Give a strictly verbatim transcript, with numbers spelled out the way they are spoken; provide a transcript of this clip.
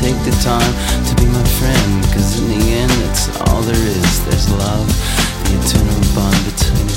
take the time to be my friend, cause in the end that's all there is. There's love, the eternal bond between